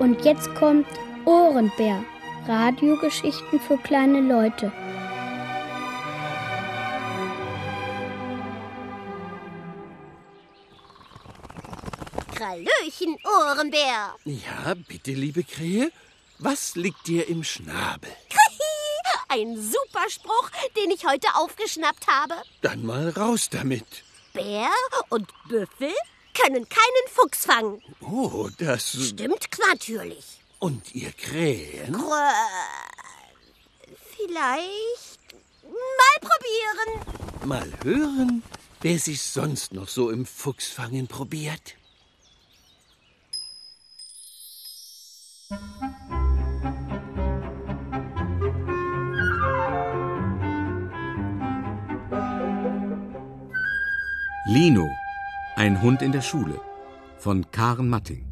Und jetzt kommt Ohrenbär. Radiogeschichten für kleine Leute. Hallöchen, Ohrenbär. Ja, bitte, liebe Krähe. Was liegt dir im Schnabel? Ein super Spruch, den ich heute aufgeschnappt habe. Dann mal raus damit. Bär und Büffel können keinen Fuchs fangen. Oh, das... Stimmt natürlich. Und ihr Krähen? Vielleicht mal probieren. Mal hören, wer sich sonst noch so im Fuchsfangen probiert. Lino, ein Hund in der Schule, von Karen Matting.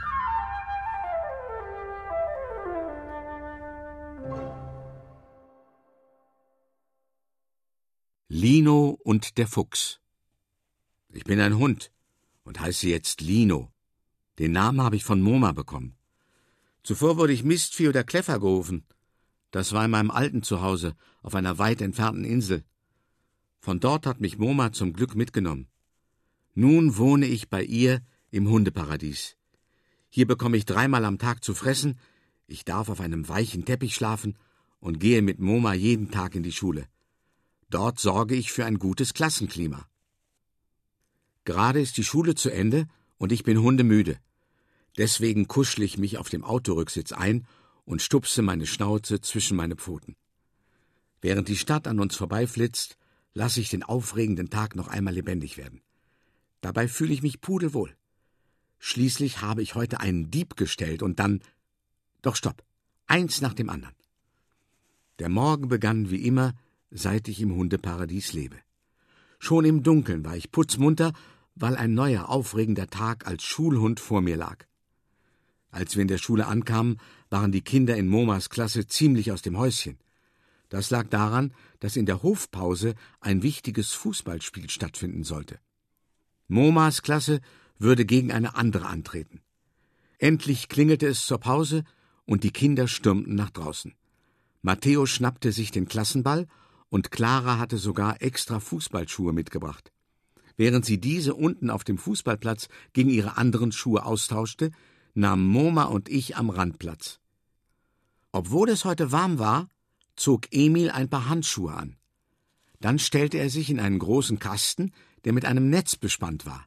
Lino und der Fuchs. Ich bin ein Hund und heiße jetzt Lino. Den Namen habe ich von Moma bekommen. Zuvor wurde ich Mistvieh oder Kläffer gerufen. Das war in meinem alten Zuhause, auf einer weit entfernten Insel. Von dort hat mich Moma zum Glück mitgenommen. Nun wohne ich bei ihr im Hundeparadies. Hier bekomme ich 3-mal am Tag zu fressen, ich darf auf einem weichen Teppich schlafen und gehe mit Moma jeden Tag in die Schule. Dort sorge ich für ein gutes Klassenklima. Gerade ist die Schule zu Ende und ich bin hundemüde. Deswegen kuschle ich mich auf dem Autorücksitz ein und stupse meine Schnauze zwischen meine Pfoten. Während die Stadt an uns vorbeiflitzt, lasse ich den aufregenden Tag noch einmal lebendig werden. Dabei fühle ich mich pudelwohl. Schließlich habe ich heute einen Dieb gestellt und dann... Doch stopp, eins nach dem anderen. Der Morgen begann wie immer, seit ich im Hundeparadies lebe. Schon im Dunkeln war ich putzmunter, weil ein neuer, aufregender Tag als Schulhund vor mir lag. Als wir in der Schule ankamen, waren die Kinder in Momas Klasse ziemlich aus dem Häuschen. Das lag daran, dass in der Hofpause ein wichtiges Fußballspiel stattfinden sollte. Momas Klasse würde gegen eine andere antreten. Endlich klingelte es zur Pause und die Kinder stürmten nach draußen. Matteo schnappte sich den Klassenball und Clara hatte sogar extra Fußballschuhe mitgebracht. Während sie diese unten auf dem Fußballplatz gegen ihre anderen Schuhe austauschte, nahmen Moma und ich am Rand Platz. Obwohl es heute warm war, zog Emil ein paar Handschuhe an. Dann stellte er sich in einen großen Kasten, der mit einem Netz bespannt war.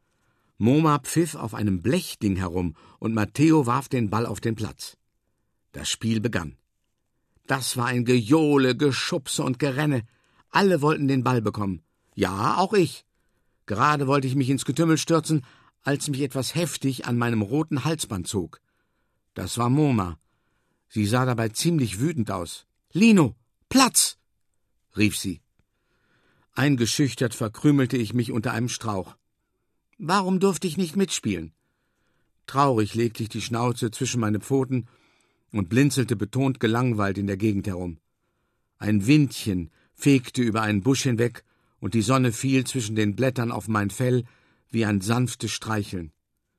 Moma pfiff auf einem Blechding herum und Matteo warf den Ball auf den Platz. Das Spiel begann. Das war ein Gejohle, Geschubse und Gerenne. Alle wollten den Ball bekommen. Ja, auch ich. Gerade wollte ich mich ins Getümmel stürzen, als mich etwas heftig an meinem roten Halsband zog. Das war Moma. Sie sah dabei ziemlich wütend aus. »Lino, Platz!« rief sie. Eingeschüchtert verkrümelte ich mich unter einem Strauch. Warum durfte ich nicht mitspielen? Traurig legte ich die Schnauze zwischen meine Pfoten und blinzelte betont gelangweilt in der Gegend herum. Ein Windchen fegte über einen Busch hinweg und die Sonne fiel zwischen den Blättern auf mein Fell wie ein sanftes Streicheln.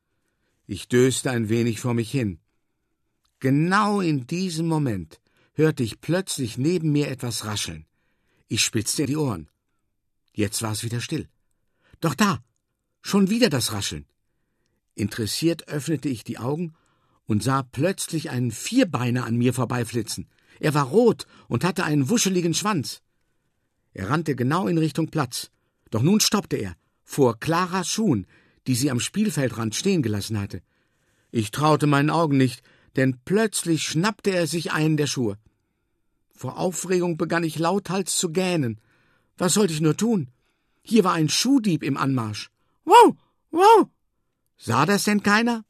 Ich döste ein wenig vor mich hin. Genau in diesem Moment hörte ich plötzlich neben mir etwas rascheln. Ich spitzte die Ohren. Jetzt war es wieder still. Doch da, schon wieder das Rascheln. Interessiert öffnete ich die Augen und sah plötzlich einen Vierbeiner an mir vorbeiflitzen. Er war rot und hatte einen wuscheligen Schwanz. Er rannte genau in Richtung Platz. Doch nun stoppte er, vor Claras Schuhen, die sie am Spielfeldrand stehen gelassen hatte. Ich traute meinen Augen nicht, denn plötzlich schnappte er sich einen der Schuhe. Vor Aufregung begann ich lauthals zu gähnen. Was sollte ich nur tun? Hier war ein Schuhdieb im Anmarsch. Wow, wow! Sah das denn keiner?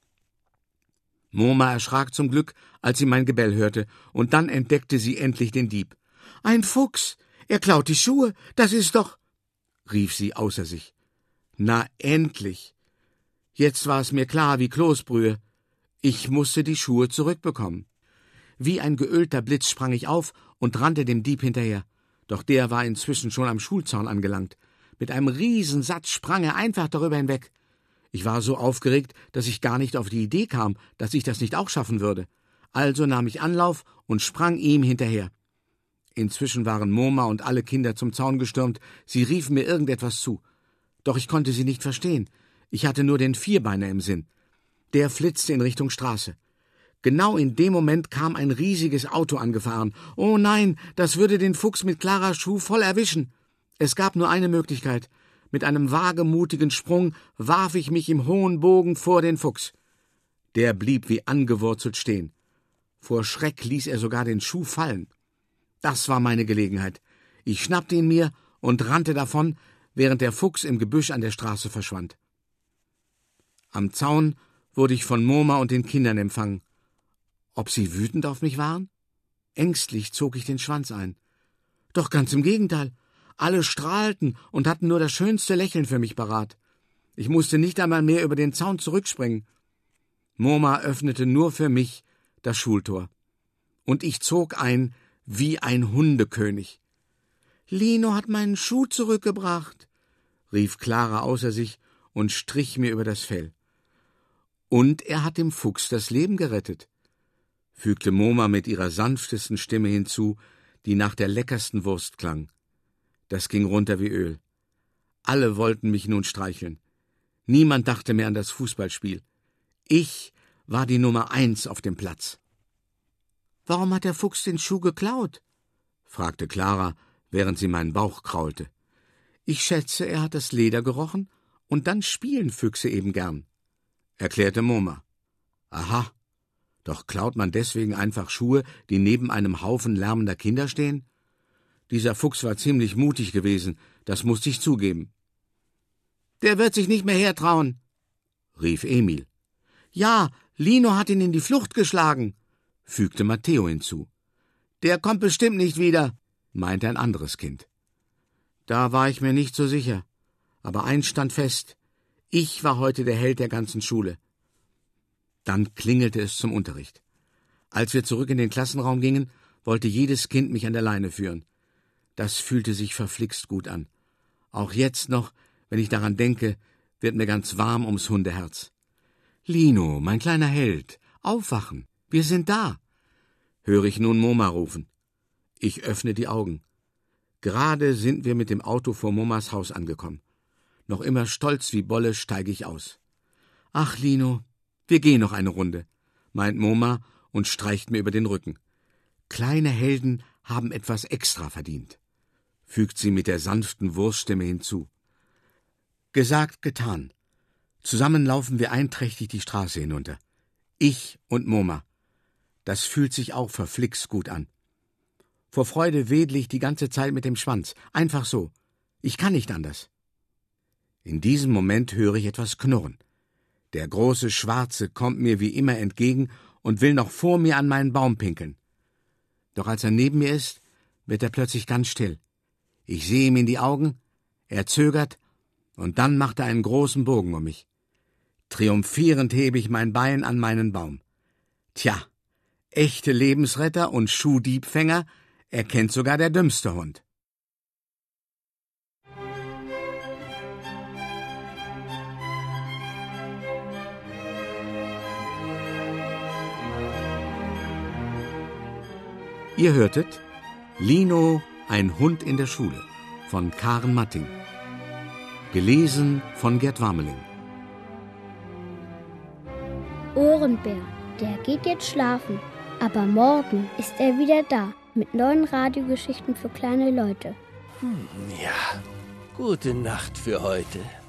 Moma erschrak zum Glück, als sie mein Gebell hörte, und dann entdeckte sie endlich den Dieb. »Ein Fuchs! Er klaut die Schuhe! Das ist doch...« rief sie außer sich. Na endlich! Jetzt war es mir klar wie Kloßbrühe. Ich musste die Schuhe zurückbekommen. Wie ein geölter Blitz sprang ich auf und rannte dem Dieb hinterher. Doch der war inzwischen schon am Schulzaun angelangt. Mit einem Riesensatz sprang er einfach darüber hinweg. Ich war so aufgeregt, dass ich gar nicht auf die Idee kam, dass ich das nicht auch schaffen würde. Also nahm ich Anlauf und sprang ihm hinterher. Inzwischen waren Moma und alle Kinder zum Zaun gestürmt. Sie riefen mir irgendetwas zu. Doch ich konnte sie nicht verstehen. Ich hatte nur den Vierbeiner im Sinn. Der flitzte in Richtung Straße. Genau in dem Moment kam ein riesiges Auto angefahren. Oh nein, das würde den Fuchs mit Klaras Schuh voll erwischen. Es gab nur eine Möglichkeit. Mit einem wagemutigen Sprung warf ich mich im hohen Bogen vor den Fuchs. Der blieb wie angewurzelt stehen. Vor Schreck ließ er sogar den Schuh fallen. Das war meine Gelegenheit. Ich schnappte ihn mir und rannte davon, während der Fuchs im Gebüsch an der Straße verschwand. Am Zaun wurde ich von Moma und den Kindern empfangen. Ob sie wütend auf mich waren? Ängstlich zog ich den Schwanz ein. Doch ganz im Gegenteil. Alle strahlten und hatten nur das schönste Lächeln für mich parat. Ich musste nicht einmal mehr über den Zaun zurückspringen. Moma öffnete nur für mich das Schultor. Und ich zog ein wie ein Hundekönig. »Lino hat meinen Schuh zurückgebracht«, rief Klara außer sich und strich mir über das Fell. »Und er hat dem Fuchs das Leben gerettet«, fügte Moma mit ihrer sanftesten Stimme hinzu, die nach der leckersten Wurst klang. Das ging runter wie Öl. Alle wollten mich nun streicheln. Niemand dachte mehr an das Fußballspiel. Ich war die Nummer 1 auf dem Platz. »Warum hat der Fuchs den Schuh geklaut?« fragte Klara, während sie meinen Bauch kraulte. »Ich schätze, er hat das Leder gerochen, und dann spielen Füchse eben gern«, erklärte Moma. »Aha, doch klaut man deswegen einfach Schuhe, die neben einem Haufen lärmender Kinder stehen? Dieser Fuchs war ziemlich mutig gewesen, das musste ich zugeben.« »Der wird sich nicht mehr hertrauen«, rief Emil. »Ja, Lino hat ihn in die Flucht geschlagen«, fügte Matteo hinzu. »Der kommt bestimmt nicht wieder«, meinte ein anderes Kind. Da war ich mir nicht so sicher, aber eins stand fest: Ich war heute der Held der ganzen Schule. Dann klingelte es zum Unterricht. Als wir zurück in den Klassenraum gingen, wollte jedes Kind mich an der Leine führen. Das fühlte sich verflixt gut an. Auch jetzt noch, wenn ich daran denke, wird mir ganz warm ums Hundeherz. »Lino, mein kleiner Held, aufwachen, wir sind da«, höre ich nun Moma rufen. Ich öffne die Augen. Gerade sind wir mit dem Auto vor Momas Haus angekommen. Noch immer stolz wie Bolle steige ich aus. »Ach, Lino, wir gehen noch eine Runde«, meint Moma und streicht mir über den Rücken. »Kleine Helden haben etwas extra verdient«, fügt sie mit der sanften Wurststimme hinzu. Gesagt, getan. Zusammen laufen wir einträchtig die Straße hinunter. Ich und Moma. Das fühlt sich auch verflixt gut an. Vor Freude wedle ich die ganze Zeit mit dem Schwanz. Einfach so. Ich kann nicht anders. In diesem Moment höre ich etwas knurren. Der große Schwarze kommt mir wie immer entgegen und will noch vor mir an meinen Baum pinkeln. Doch als er neben mir ist, wird er plötzlich ganz still. Ich sehe ihm in die Augen, er zögert, und dann macht er einen großen Bogen um mich. Triumphierend hebe ich mein Bein an meinen Baum. Tja, echte Lebensretter und Schuhdiebfänger erkennt sogar der dümmste Hund. Ihr hörtet Lino, ein Hund in der Schule von Karen Matting. Gelesen von Gerd Warmeling. Ohrenbär, der geht jetzt schlafen, aber morgen ist er wieder da mit neuen Radiogeschichten für kleine Leute. Ja, gute Nacht für heute.